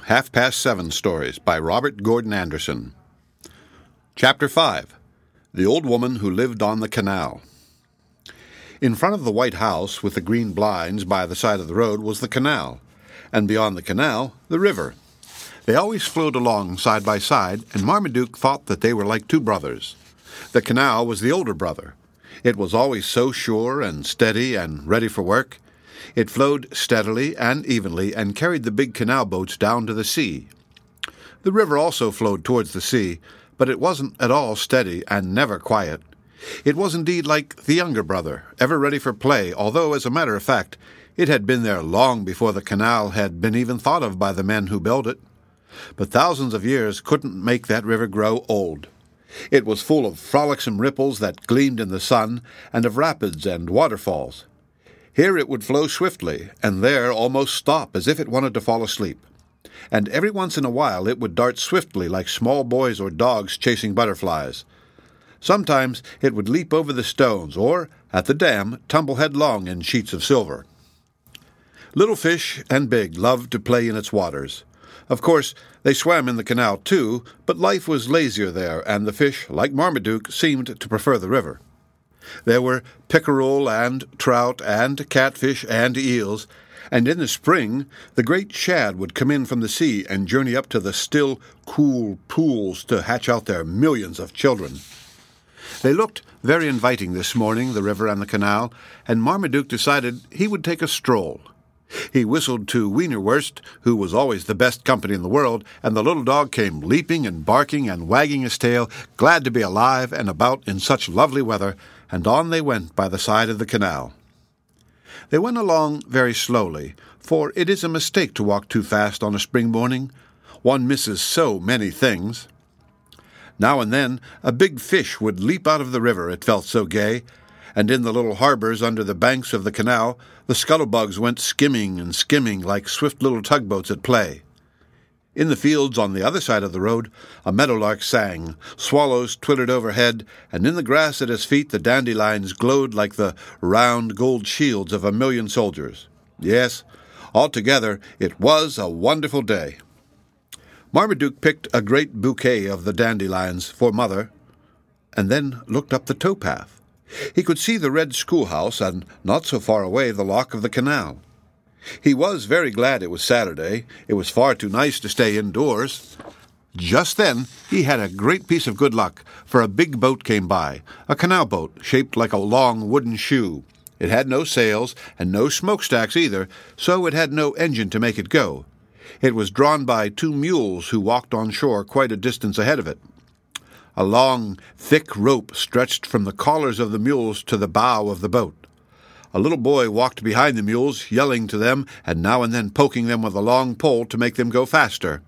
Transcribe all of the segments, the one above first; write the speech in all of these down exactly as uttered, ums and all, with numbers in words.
Half-Past Seven Stories by Robert Gordon Anderson. Chapter five. The Old Woman Who Lived on the Canal. In front of the white house with the green blinds by the side of the road was the canal, and beyond the canal, the river. They always flowed along side by side, and Marmaduke thought that they were like two brothers. The canal was the older brother. It was always so sure and steady and ready for work. It flowed steadily and evenly and carried the big canal boats down to the sea. The river also flowed towards the sea, but it wasn't at all steady and never quiet. It was indeed like the younger brother, ever ready for play, although, as a matter of fact, it had been there long before the canal had been even thought of by the men who built it. But thousands of years couldn't make that river grow old. It was full of frolicsome ripples that gleamed in the sun, and of rapids and waterfalls. Here it would flow swiftly, and there almost stop, as if it wanted to fall asleep. And every once in a while it would dart swiftly like small boys or dogs chasing butterflies. Sometimes it would leap over the stones, or, at the dam, tumble headlong in sheets of silver. Little fish and big loved to play in its waters. Of course, they swam in the canal too, but life was lazier there, and the fish, like Marmaduke, seemed to prefer the river. There were pickerel and trout and catfish and eels, and in the spring the great shad would come in from the sea and journey up to the still, cool pools to hatch out their millions of children. They looked very inviting this morning, the river and the canal, and Marmaduke decided he would take a stroll. He whistled to Wienerwurst, who was always the best company in the world, and the little dog came leaping and barking and wagging his tail, glad to be alive and about in such lovely weather, and on they went by the side of the canal. They went along very slowly, for it is a mistake to walk too fast on a spring morning. One misses so many things. Now and then a big fish would leap out of the river, it felt so gay, and in the little harbors under the banks of the canal the scuttlebugs went skimming and skimming like swift little tugboats at play. In the fields on the other side of the road a meadowlark sang, swallows twittered overhead, and in the grass at his feet the dandelions glowed like the round gold shields of a million soldiers. Yes, altogether it was a wonderful day. Marmaduke picked a great bouquet of the dandelions for Mother, and then looked up the towpath. He could see the red schoolhouse, and not so far away the lock of the canal. He was very glad it was Saturday. It was far too nice to stay indoors. Just then he had a great piece of good luck, for a big boat came by, a canal boat shaped like a long wooden shoe. It had no sails and no smokestacks either, so it had no engine to make it go. It was drawn by two mules who walked on shore quite a distance ahead of it. A long, thick rope stretched from the collars of the mules to the bow of the boat. A little boy walked behind the mules, yelling to them, and now and then poking them with a long pole to make them go faster.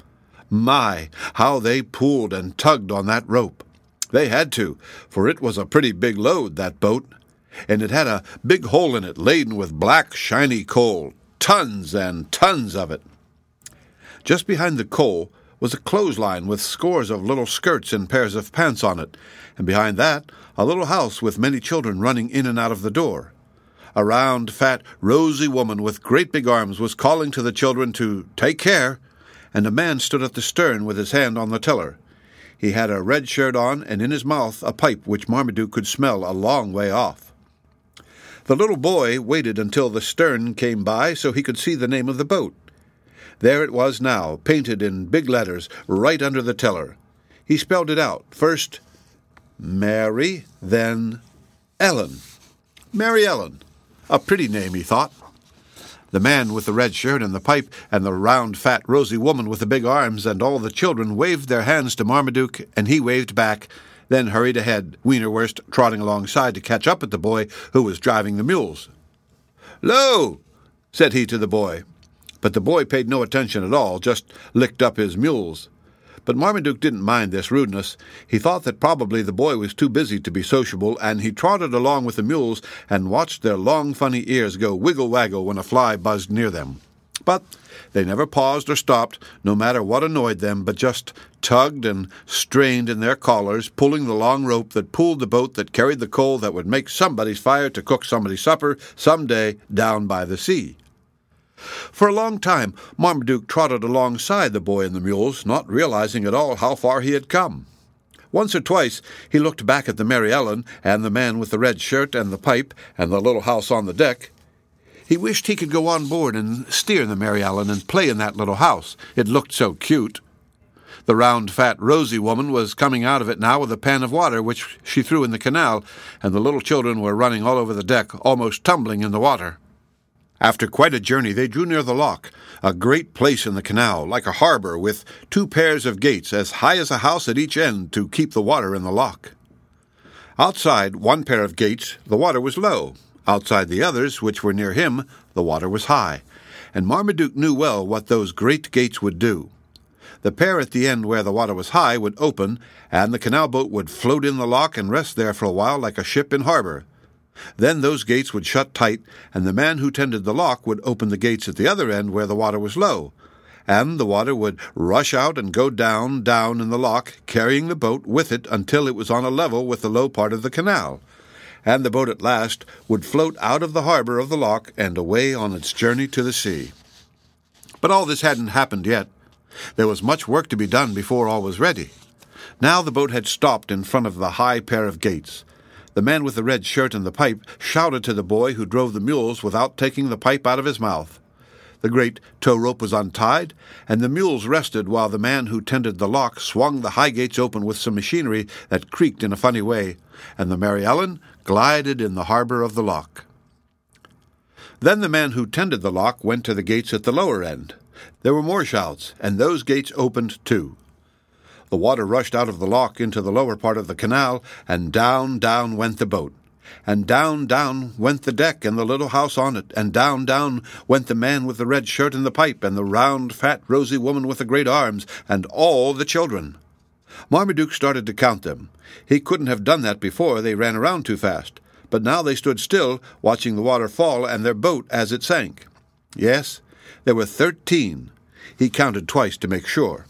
My, how they pulled and tugged on that rope! They had to, for it was a pretty big load, that boat, and it had a big hole in it laden with black, shiny coal, tons and tons of it. Just behind the coal was a clothesline with scores of little skirts and pairs of pants on it, and behind that a little house with many children running in and out of the door. A round, fat, rosy woman with great big arms was calling to the children to take care, and a man stood at the stern with his hand on the tiller. He had a red shirt on, and in his mouth a pipe which Marmaduke could smell a long way off. The little boy waited until the stern came by so he could see the name of the boat. There it was now, painted in big letters, right under the tiller. He spelled it out. First, Mary, then Ellen. Mary Ellen. A pretty name, he thought. The man with the red shirt and the pipe, and the round, fat, rosy woman with the big arms, and all the children waved their hands to Marmaduke, and he waved back, then hurried ahead, Wienerwurst trotting alongside to catch up with the boy who was driving the mules. "Lo!" said he to the boy. But the boy paid no attention at all, just licked up his mules. But Marmaduke didn't mind this rudeness. He thought that probably the boy was too busy to be sociable, and he trotted along with the mules and watched their long, funny ears go wiggle-waggle when a fly buzzed near them. But they never paused or stopped, no matter what annoyed them, but just tugged and strained in their collars, pulling the long rope that pulled the boat that carried the coal that would make somebody's fire to cook somebody's supper some day down by the sea. For a long time Marmaduke trotted alongside the boy and the mules, not realizing at all how far he had come. Once or twice he looked back at the Mary Ellen and the man with the red shirt and the pipe and the little house on the deck. He wished he could go on board and steer the Mary Ellen and play in that little house. It looked so cute. The round, fat, rosy woman was coming out of it now with a pan of water, which she threw in the canal, and the little children were running all over the deck, almost tumbling in the water. After quite a journey they drew near the lock, a great place in the canal, like a harbor, with two pairs of gates as high as a house at each end to keep the water in the lock. Outside one pair of gates the water was low. Outside the others, which were near him, the water was high, and Marmaduke knew well what those great gates would do. The pair at the end where the water was high would open, and the canal boat would float in the lock and rest there for a while like a ship in harbor. Then those gates would shut tight, and the man who tended the lock would open the gates at the other end where the water was low, and the water would rush out and go down, down in the lock, carrying the boat with it until it was on a level with the low part of the canal, and the boat at last would float out of the harbor of the lock and away on its journey to the sea. But all this hadn't happened yet. There was much work to be done before all was ready. Now the boat had stopped in front of the high pair of gates. The man with the red shirt and the pipe shouted to the boy who drove the mules without taking the pipe out of his mouth. The great tow rope was untied, and the mules rested while the man who tended the lock swung the high gates open with some machinery that creaked in a funny way, and the Mary Ellen glided in the harbor of the lock. Then the man who tended the lock went to the gates at the lower end. There were more shouts, and those gates opened too. The water rushed out of the lock into the lower part of the canal, and down, down went the boat. And down, down went the deck and the little house on it, and down, down went the man with the red shirt and the pipe, and the round, fat, rosy woman with the great arms, and all the children. Marmaduke started to count them. He couldn't have done that before, they ran around too fast. But now they stood still, watching the water fall and their boat as it sank. Yes, there were thirteen. He counted twice to make sure.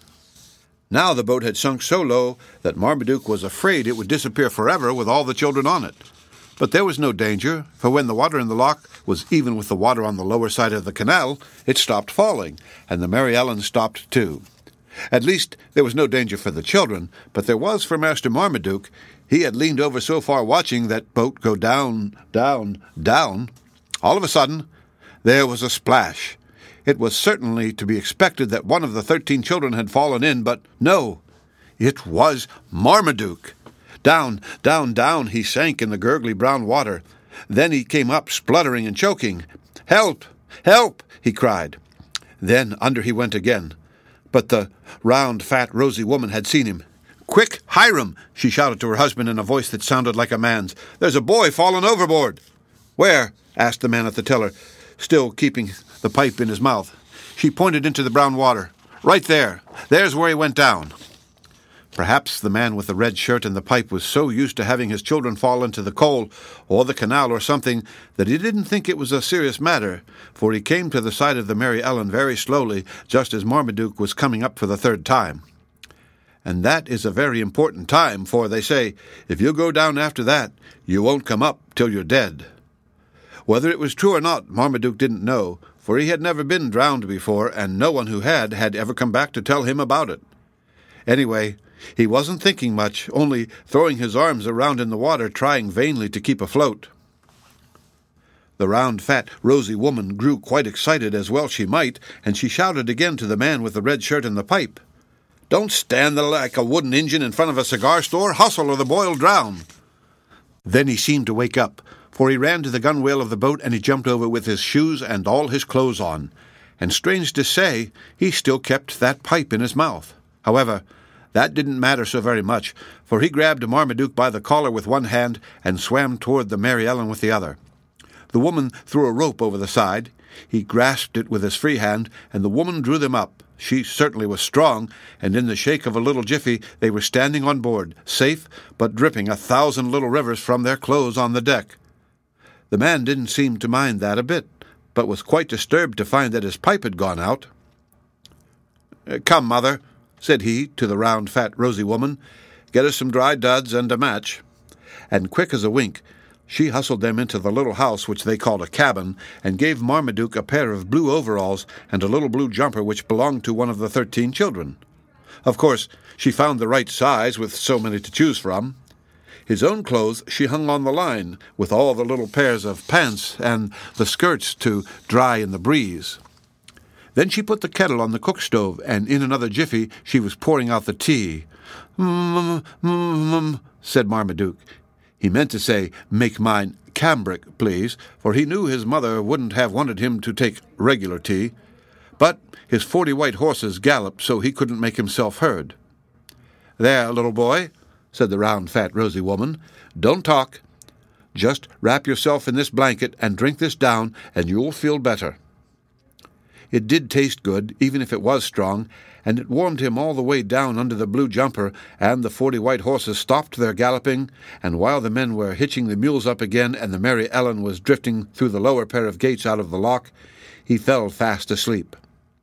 Now the boat had sunk so low that Marmaduke was afraid it would disappear forever with all the children on it. But there was no danger, for when the water in the lock was even with the water on the lower side of the canal, it stopped falling, and the Mary Ellen stopped too. At least there was no danger for the children, but there was for Master Marmaduke. He had leaned over so far watching that boat go down, down, down. All of a sudden, there was a splash. It was certainly to be expected that one of the thirteen children had fallen in, but no, it was Marmaduke. Down, down, down he sank in the gurgly brown water. Then he came up, spluttering and choking. "Help! Help!" he cried. Then under he went again. But the round, fat, rosy woman had seen him. "Quick, Hiram!" she shouted to her husband in a voice that sounded like a man's. "There's a boy fallen overboard." "Where?" asked the man at the tiller, still keeping the pipe in his mouth. She pointed into the brown water. "Right there. There's where he went down." Perhaps the man with the red shirt and the pipe was so used to having his children fall into the coal or the canal or something that he didn't think it was a serious matter, for he came to the side of the Mary Ellen very slowly, just as Marmaduke was coming up for the third time. And that is a very important time, for they say, if you go down after that, you won't come up till you're dead. Whether it was true or not, Marmaduke didn't know, for he had never been drowned before, and no one who had had ever come back to tell him about it. Anyway, he wasn't thinking much, only throwing his arms around in the water, trying vainly to keep afloat. The round, fat, rosy woman grew quite excited, as well she might, and she shouted again to the man with the red shirt and the pipe. "Don't stand there like a wooden engine in front of a cigar store. Hustle, or the boy'll drown." Then he seemed to wake up, for he ran to the gunwale of the boat and he jumped over with his shoes and all his clothes on. And strange to say, he still kept that pipe in his mouth. However, that didn't matter so very much, for he grabbed Marmaduke by the collar with one hand and swam toward the Mary Ellen with the other. The woman threw a rope over the side. He grasped it with his free hand, and the woman drew them up. She certainly was strong, and in the shake of a little jiffy they were standing on board, safe, but dripping a thousand little rivers from their clothes on the deck. The man didn't seem to mind that a bit, but was quite disturbed to find that his pipe had gone out. "Come, mother," said he to the round, fat, rosy woman. "Get us some dry duds and a match." And quick as a wink, She hustled them into the little house which they called a cabin, and gave Marmaduke a pair of blue overalls and a little blue jumper which belonged to one of the thirteen children. Of course, she found the right size with so many to choose from. His own clothes she hung on the line, with all the little pairs of pants and the skirts to dry in the breeze. Then she put the kettle on the cook stove, and in another jiffy she was pouring out the tea. "Mmm, mmm," said Marmaduke. He meant to say, "Make mine cambric, please," for he knew his mother wouldn't have wanted him to take regular tea. But his forty white horses galloped, so he couldn't make himself heard. "There, little boy," said the round, fat, rosy woman. "Don't talk. Just wrap yourself in this blanket and drink this down, and you'll feel better." It did taste good, even if it was strong, and it warmed him all the way down under the blue jumper, and the forty white horses stopped their galloping, and while the men were hitching the mules up again and the Mary Ellen was drifting through the lower pair of gates out of the lock, he fell fast asleep.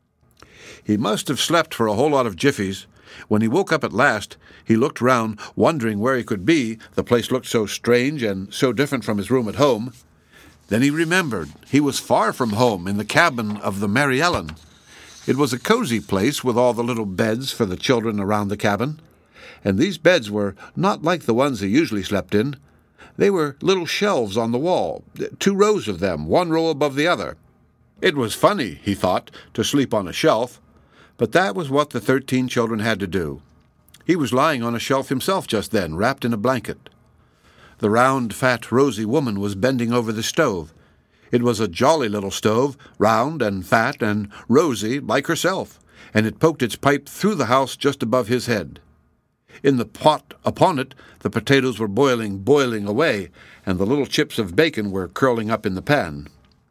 He must have slept for a whole lot of jiffies. When he woke up at last, he looked round, wondering where he could be. The place looked so strange and so different from his room at home. Then he remembered he was far from home, in the cabin of the Mary Ellen. It was a cozy place with all the little beds for the children around the cabin, and these beds were not like the ones he usually slept in. They were little shelves on the wall, two rows of them, one row above the other. It was funny, he thought, to sleep on a shelf, but that was what the thirteen children had to do. He was lying on a shelf himself just then, wrapped in a blanket. The round, fat, rosy woman was bending over the stove. It was a jolly little stove, round and fat and rosy like herself, and it poked its pipe through the house just above his head. In the pot upon it, the potatoes were boiling, boiling away, and the little chips of bacon were curling up in the pan.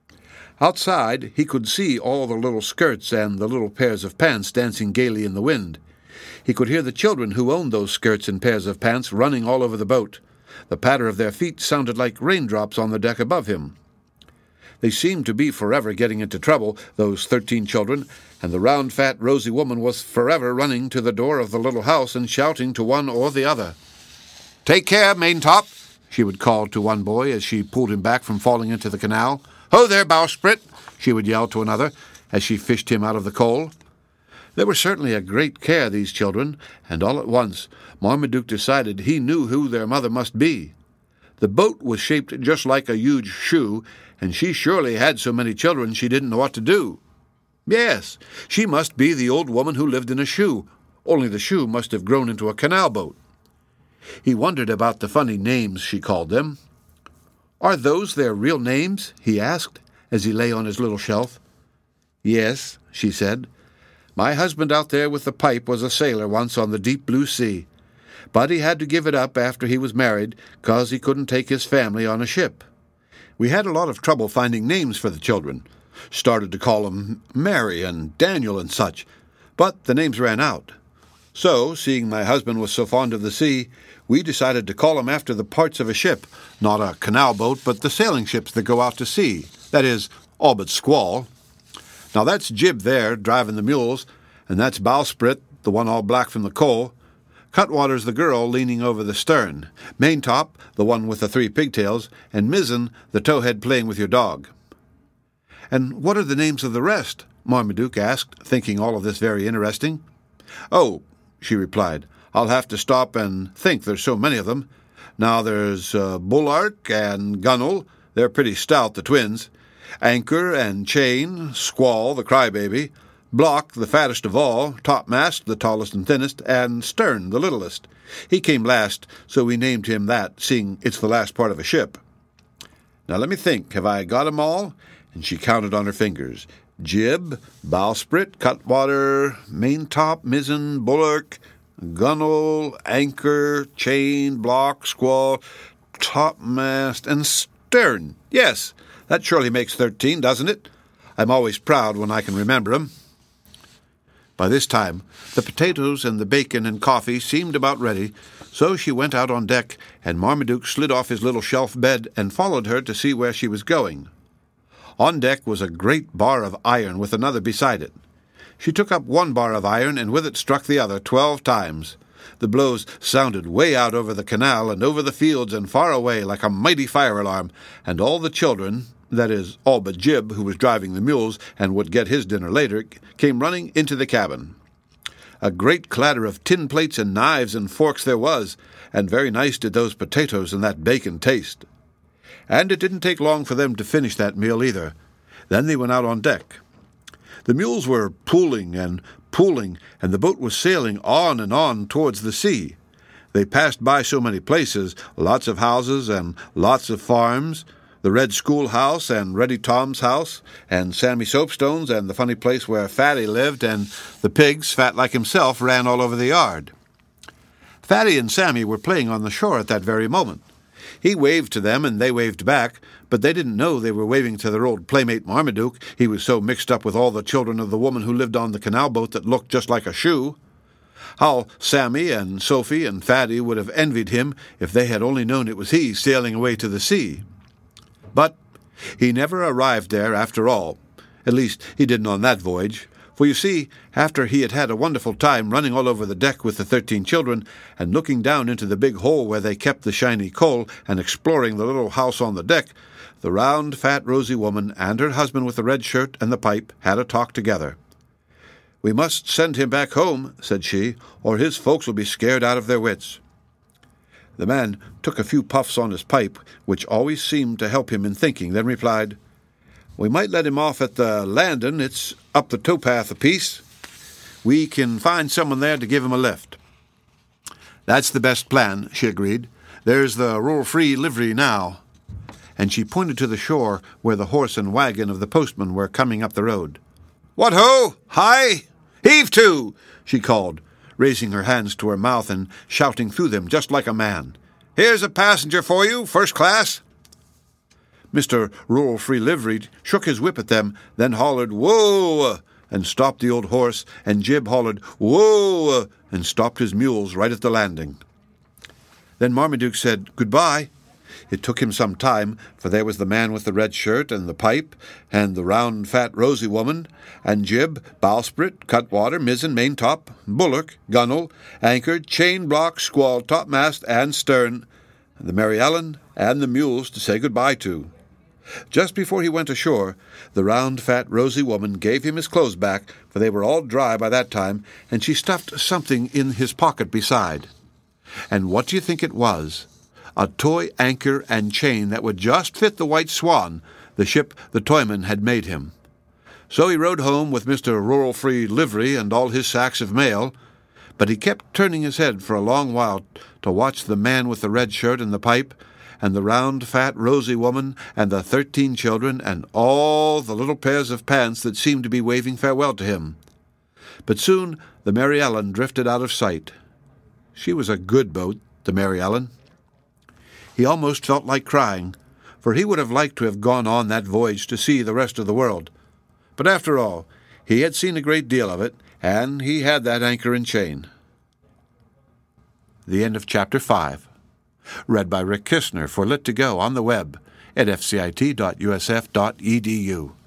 Outside, he could see all the little skirts and the little pairs of pants dancing gaily in the wind. He could hear the children who owned those skirts and pairs of pants running all over the boat. The patter of their feet sounded like raindrops on the deck above him. They seemed to be forever getting into trouble, those thirteen children, and the round, fat, rosy woman was forever running to the door of the little house and shouting to one or the other. "Take care, Maintop," she would call to one boy as she pulled him back from falling into the canal. "Ho there, Bowsprit," she would yell to another as she fished him out of the coal. They were certainly a great care, these children, and all at once Marmaduke decided he knew who their mother must be. The boat was shaped just like a huge shoe, and she surely had so many children she didn't know what to do. Yes, she must be the old woman who lived in a shoe, only the shoe must have grown into a canal boat. He wondered about the funny names she called them. "Are those their real names?" he asked, as he lay on his little shelf. "Yes," she said. "My husband out there with the pipe was a sailor once on the deep blue sea, but he had to give it up after he was married, 'cause he couldn't take his family on a ship. We had a lot of trouble finding names for the children. Started to call them Mary and Daniel and such, but the names ran out. So, seeing my husband was so fond of the sea, we decided to call him after the parts of a ship, not a canal boat, but the sailing ships that go out to sea, that is, all but Squall. Now that's Jib there, driving the mules, and that's Bowsprit, the one all black from the coal. Cutwater's the girl leaning over the stern, Maintop, the one with the three pigtails, and Mizzen, the towhead playing with your dog." "And what are the names of the rest?" Marmaduke asked, thinking all of this very interesting. "Oh," she replied, "I'll have to stop and think, there's so many of them. Now there's uh, Bullark and Gunnel, they're pretty stout, the twins. Anchor and Chain, Squall, the crybaby, Block, the fattest of all, Topmast, the tallest and thinnest, and Stern, the littlest. He came last, so we named him that, seeing it's the last part of a ship. Now let me think, have I got 'em all?" And she counted on her fingers. Jib, Bowsprit, Cutwater, Maintop, Mizzen, Bulwark, Gunnel, Anchor, Chain, Block, Squall, Topmast, and Stern. Yes, that surely makes thirteen, doesn't it? I'm always proud when I can remember 'em. By this time, the potatoes and the bacon and coffee seemed about ready, so she went out on deck, and Marmaduke slid off his little shelf bed and followed her to see where she was going. On deck was a great bar of iron with another beside it. She took up one bar of iron and with it struck the other twelve times. The blows sounded way out over the canal and over the fields and far away like a mighty fire alarm, and all the children, that is, all but Jib, who was driving the mules and would get his dinner later, came running into the cabin. A great clatter of tin plates and knives and forks there was, and very nice did those potatoes and that bacon taste. And it didn't take long for them to finish that meal either. Then they went out on deck. The mules were pulling and pulling, and the boat was sailing on and on towards the sea. They passed by so many places, lots of houses and lots of farms, the Red Schoolhouse and Reddy Tom's house, and Sammy Soapstone's, and the funny place where Fatty lived, and the pigs, fat like himself, ran all over the yard. Fatty and Sammy were playing on the shore at that very moment. He waved to them, and they waved back, but they didn't know they were waving to their old playmate Marmaduke. He was so mixed up with all the children of the woman who lived on the canal boat that looked just like a shoe. How Sammy and Sophie and Fatty would have envied him if they had only known it was he sailing away to the sea. But he never arrived there after all. At least he didn't on that voyage. For you see, after he had had a wonderful time running all over the deck with the thirteen children, and looking down into the big hole where they kept the shiny coal, and exploring the little house on the deck, the round, fat, rosy woman and her husband with the red shirt and the pipe had a talk together. "We must send him back home," said she, "or his folks will be scared out of their wits." The man took a few puffs on his pipe, which always seemed to help him in thinking, then replied, "We might let him off at the landin'. It's up the towpath a piece. We can find someone there to give him a lift." "That's the best plan," she agreed. "There's the Rural Free livery now." And she pointed to the shore where the horse and wagon of the postman were coming up the road. "What ho! Hi! Heave to!" she called, raising her hands to her mouth and shouting through them just like a man. "Here's a passenger for you, first class." Mister Rural Free Livery shook his whip at them, then hollered, "Whoa!" and stopped the old horse, and Jib hollered, "Whoa!" and stopped his mules right at the landing. Then Marmaduke said, "Goodbye." It took him some time, for there was the man with the red shirt and the pipe, and the round, fat, rosy woman, and Jib, bowsprit, cutwater, mizzen, maintop, bulwark, gunwale, anchor, chain block, squall, topmast, and stern, and the Mary Ellen and the mules to say goodbye to. Just before he went ashore, the round, fat, rosy woman gave him his clothes back, for they were all dry by that time, and she stuffed something in his pocket beside. And what do you think it was? A toy anchor and chain that would just fit the White Swan, the ship the toyman had made him. So he rode home with Mister Rural Free Livery and all his sacks of mail, but he kept turning his head for a long while to watch the man with the red shirt and the pipe, and the round, fat, rosy woman, and the thirteen children, and all the little pairs of pants that seemed to be waving farewell to him. But soon the Mary Ellen drifted out of sight. She was a good boat, the Mary Ellen. He almost felt like crying, for he would have liked to have gone on that voyage to see the rest of the world. But after all, he had seen a great deal of it, and he had that anchor and chain. The end of Chapter five. Read by Rick Kistner for Lit to Go on the web at f c i t dot u s f dot e d u.